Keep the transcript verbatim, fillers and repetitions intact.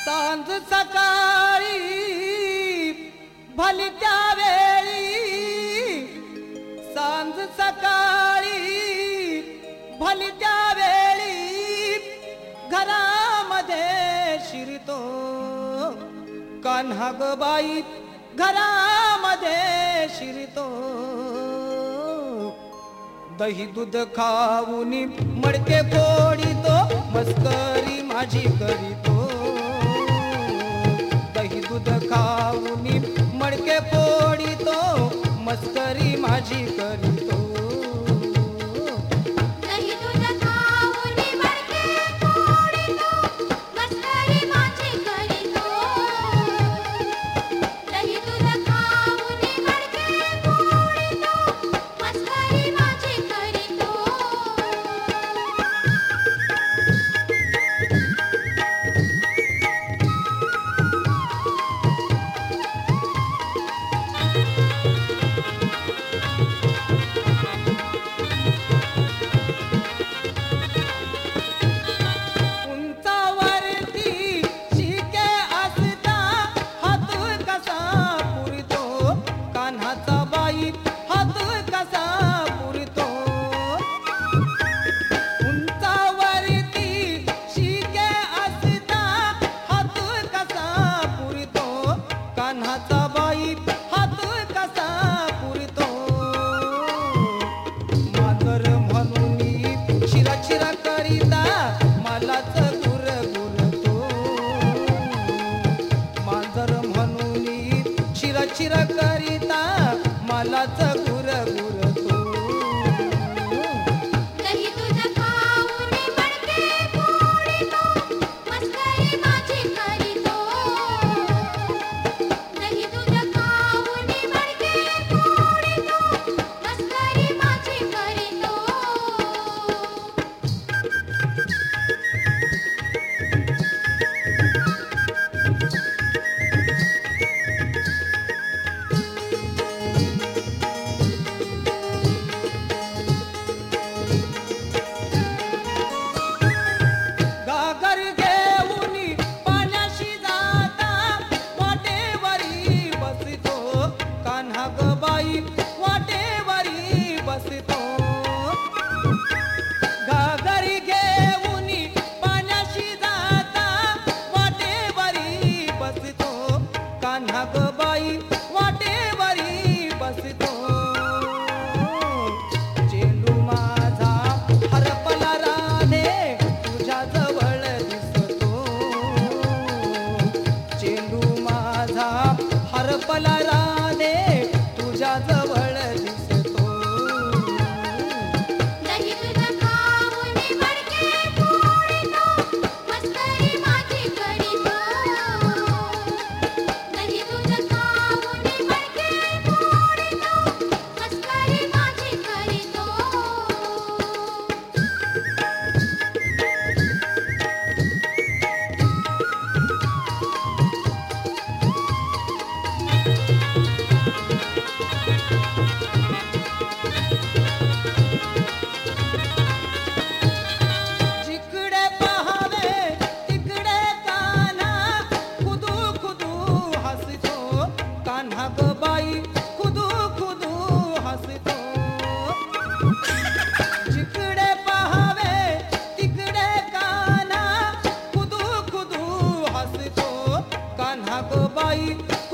सांज सकाळी भलत्या वेळी, सांज सकाळी भलत्या वेळी घरामध्ये शिरतो कान्हा ग बाई, घरामध्ये शिरतो. दही दूध खाऊन मडके फोडितो, मस्करी माझी करीतो. दही दूध खाऊन मडके फोडितो, मस्करी माझी करीतो. चिर करिता मलाच गुर गुरतो. दही दूध खाऊन मडके फोडितो, मस्करी माझी करीतो. दही दूध खाऊन मडके फोडितो, मस्करी माझी करीतो. घागरी घेऊन पाण्याशी जाता, वाटेवरी बसतो कान्हा ग बाई, वाटेवरी बसतो. चेंडू माझा हरपला राधे, तुझ्या जवळ दिसतो. चेंडू माझा हरपला राधे, तुझ्या जवळ दिसतो. दही दूध खाऊन मडके फोडितो, मस्करी माझी करीतो. दही दूध खाऊन मडके फोडितो, मस्करी माझी करीतो. जिकडे पहावे तिकडे कान्हा, खुदू खुदू हसतो कान्हा ग बाई, खुदू खुदू हसतो. जिकडे पहावे तिकडे कान्हा, खुदू खुदू हसतो कान्हा ग बाई,